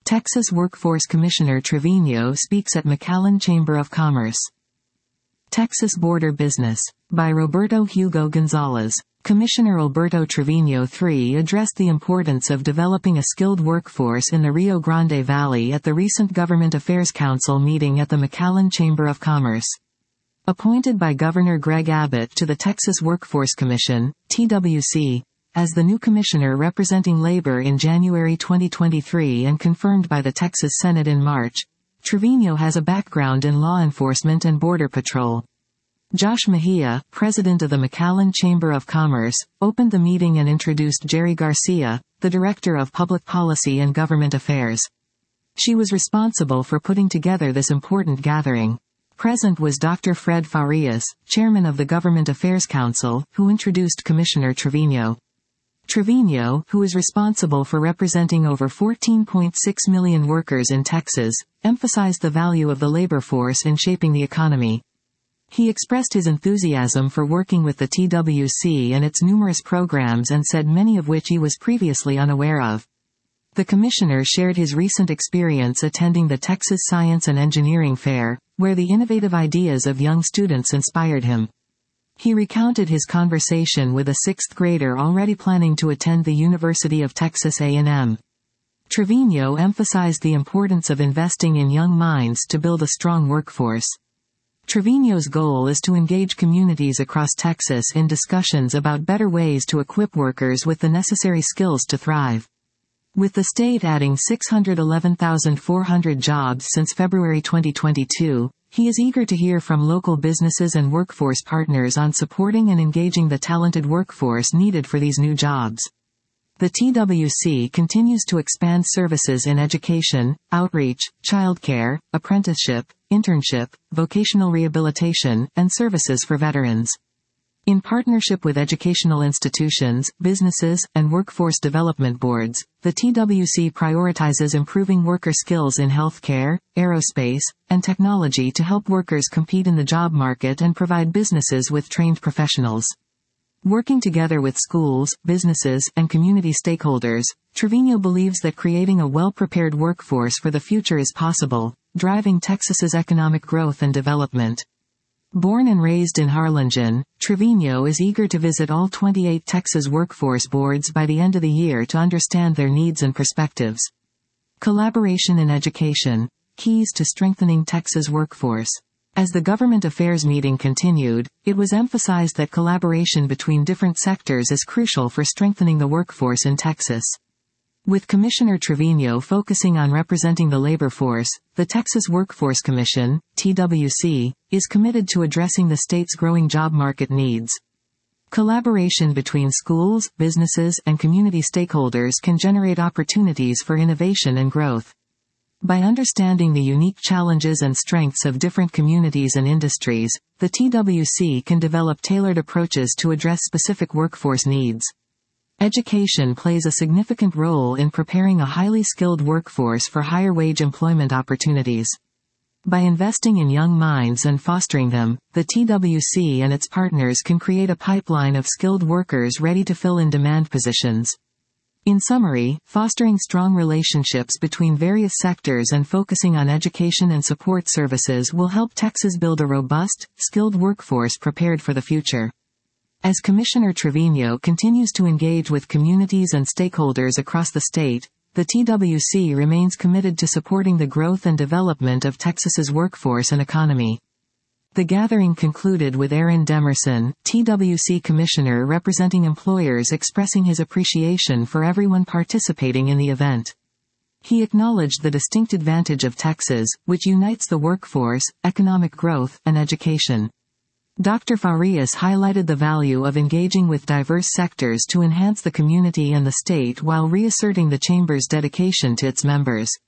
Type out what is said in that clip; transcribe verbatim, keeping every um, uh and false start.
Texas Workforce Commissioner Trevino speaks at McAllen Chamber of Commerce. Texas Border Business. By Roberto Hugo Gonzalez. Commissioner Alberto Trevino the third addressed the importance of developing a skilled workforce in the Rio Grande Valley at the recent Government Affairs Council meeting at the McAllen Chamber of Commerce. Appointed by Governor Greg Abbott to the Texas Workforce Commission, T W C, as the new commissioner representing labor in January twenty twenty-three and confirmed by the Texas Senate in March, Trevino has a background in law enforcement and border patrol. Josh Mejia, president of the McAllen Chamber of Commerce, opened the meeting and introduced Jerry Garcia, the director of Public Policy and Government Affairs. She was responsible for putting together this important gathering. Present was Doctor Fred Farias, chairman of the Government Affairs Council, who introduced Commissioner Trevino. Trevino, who is responsible for representing over fourteen point six million workers in Texas, emphasized the value of the labor force in shaping the economy. He expressed his enthusiasm for working with the T W C and its numerous programs and said many of which he was previously unaware of. The commissioner shared his recent experience attending the Texas Science and Engineering Fair, where the innovative ideas of young students inspired him. He recounted his conversation with a sixth grader already planning to attend the University of Texas A and M. Trevino emphasized the importance of investing in young minds to build a strong workforce. Trevino's goal is to engage communities across Texas in discussions about better ways to equip workers with the necessary skills to thrive. With the state adding six hundred eleven thousand four hundred jobs since February twenty twenty-two, he is eager to hear from local businesses and workforce partners on supporting and engaging the talented workforce needed for these new jobs. The T W C continues to expand services in education, outreach, childcare, apprenticeship, internship, vocational rehabilitation, and services for veterans. In partnership with educational institutions, businesses, and workforce development boards, the T W C prioritizes improving worker skills in healthcare, aerospace, and technology to help workers compete in the job market and provide businesses with trained professionals. Working together with schools, businesses, and community stakeholders, Trevino believes that creating a well-prepared workforce for the future is possible, driving Texas's economic growth and development. Born and raised in Harlingen, Trevino is eager to visit all twenty-eight Texas workforce boards by the end of the year to understand their needs and perspectives. Collaboration in education. Keys to strengthening Texas workforce. As the government affairs meeting continued, it was emphasized that collaboration between different sectors is crucial for strengthening the workforce in Texas. With Commissioner Trevino focusing on representing the labor force, the Texas Workforce Commission, T W C, is committed to addressing the state's growing job market needs. Collaboration between schools, businesses, and community stakeholders can generate opportunities for innovation and growth. By understanding the unique challenges and strengths of different communities and industries, the T W C can develop tailored approaches to address specific workforce needs. Education plays a significant role in preparing a highly skilled workforce for higher wage employment opportunities. By investing in young minds and fostering them, the T W C and its partners can create a pipeline of skilled workers ready to fill in-demand positions. In summary, fostering strong relationships between various sectors and focusing on education and support services will help Texas build a robust, skilled workforce prepared for the future. As Commissioner Trevino continues to engage with communities and stakeholders across the state, the T W C remains committed to supporting the growth and development of Texas's workforce and economy. The gathering concluded with Aaron Demerson, T W C Commissioner representing employers, expressing his appreciation for everyone participating in the event. He acknowledged the distinct advantage of Texas, which unites the workforce, economic growth, and education. Doctor Farias highlighted the value of engaging with diverse sectors to enhance the community and the state while reasserting the Chamber's dedication to its members.